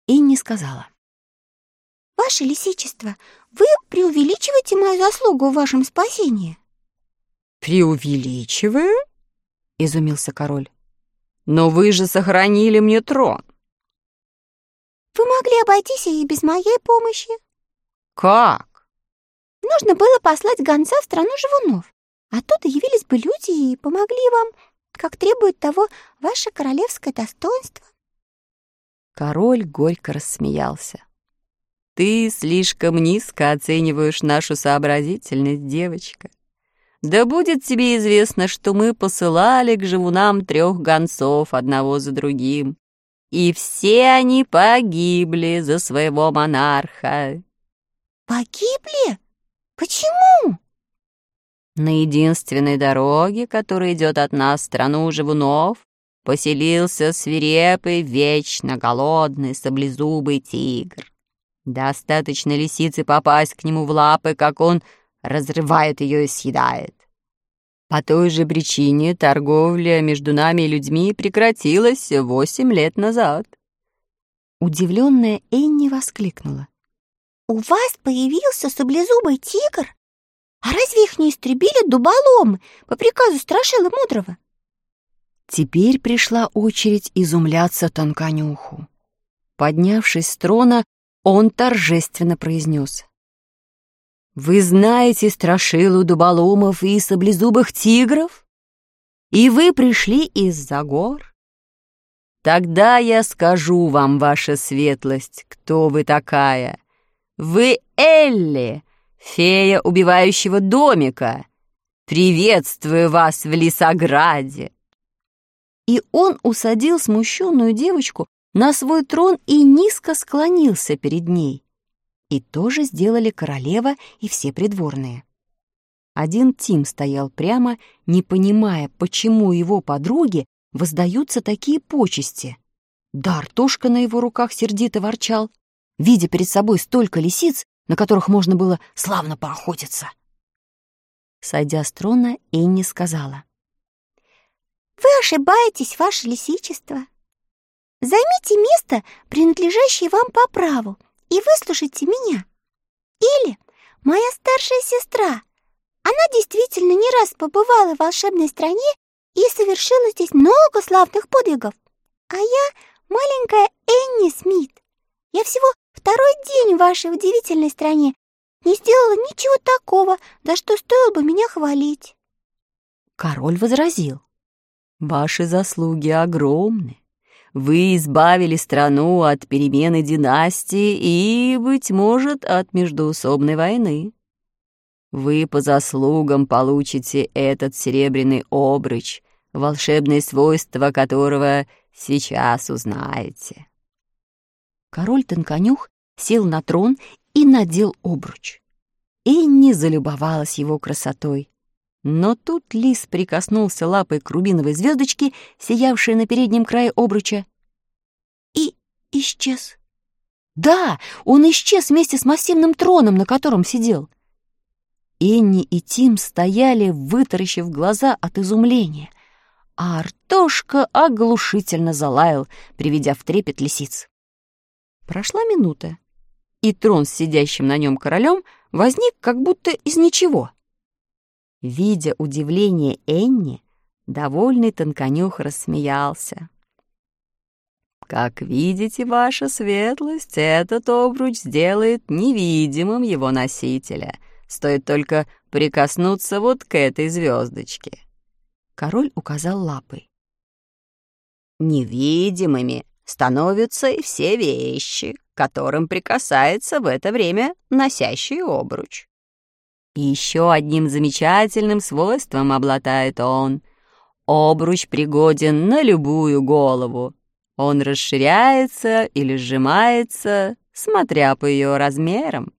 Энни сказала: «Ваше лисичество, вы преувеличиваете мою заслугу в вашем спасении». «Преувеличиваю?» — изумился король. «Но вы же сохранили мне трон». «Вы могли обойтись и без моей помощи». «Как?» «Нужно было послать гонца в страну живунов. Оттуда явились бы люди и помогли вам, как требует того ваше королевское достоинство». Король горько рассмеялся. «Ты слишком низко оцениваешь нашу сообразительность, девочка. Да будет тебе известно, что мы посылали к живунам 3 гонцов одного за другим, и все они погибли за своего монарха». «Погибли? Почему?» На единственной дороге, которая идет от нас в страну живунов, поселился свирепый, вечно голодный, саблезубый тигр. Достаточно лисице попасть к нему в лапы, как он разрывает ее и съедает. По той же причине торговля между нами и людьми прекратилась 8 лет назад. Удивленная Энни воскликнула: «У вас появился саблезубый тигр? А разве их не истребили дуболомы по приказу Страшила Мудрого?» Теперь пришла очередь изумляться Тонконюху. Поднявшись с трона, он торжественно произнес: «Вы знаете Страшилу дуболомов и саблезубых тигров? И вы пришли из-за гор? Тогда я скажу вам, ваша светлость, кто вы такая. Вы Элли, фея убивающего домика. Приветствую вас в Лисограде». И он усадил смущенную девочку на свой трон и низко склонился перед ней. И то же сделали королева и все придворные. Один Тим стоял прямо, не понимая, почему его подруге воздаются такие почести. Да Артошка на его руках сердито ворчал, видя перед собой столько лисиц, на которых можно было славно поохотиться. Сойдя с трона, Энни сказала: «Вы ошибаетесь, ваше лисичество. Займите место, принадлежащее вам по праву, и выслушайте меня. Или моя старшая сестра. Она действительно не раз побывала в волшебной стране и совершила здесь много славных подвигов. А я маленькая Энни Смит. Я всего 2-й день в вашей удивительной стране не сделала ничего такого, за что стоило бы меня хвалить». Король возразил: «Ваши заслуги огромны. Вы избавили страну от перемены династии и, быть может, от междоусобной войны. Вы по заслугам получите этот серебряный обруч, волшебные свойства которого сейчас узнаете». Король Тонконюх сел на трон и надел обруч. Энни залюбовалась его красотой. Но тут лис прикоснулся лапой к рубиновой звездочке, сиявшей на переднем крае обруча, и исчез. Да, он исчез вместе с массивным троном, на котором сидел. Энни и Тим стояли, вытаращив глаза от изумления, а Артошка оглушительно залаял, приведя в трепет лисиц. Прошла минута, и трон с сидящим на нем королем возник как будто из ничего. Видя удивление Энни, довольный Тонконюх рассмеялся. «Как видите, ваша светлость, этот обруч сделает невидимым его носителя. Стоит только прикоснуться вот к этой звездочке». Король указал лапой. «Невидимыми становятся и все вещи, к которым прикасается в это время носящий обруч. И еще одним замечательным свойством обладает он. Обруч пригоден на любую голову. Он расширяется или сжимается, смотря по ее размерам.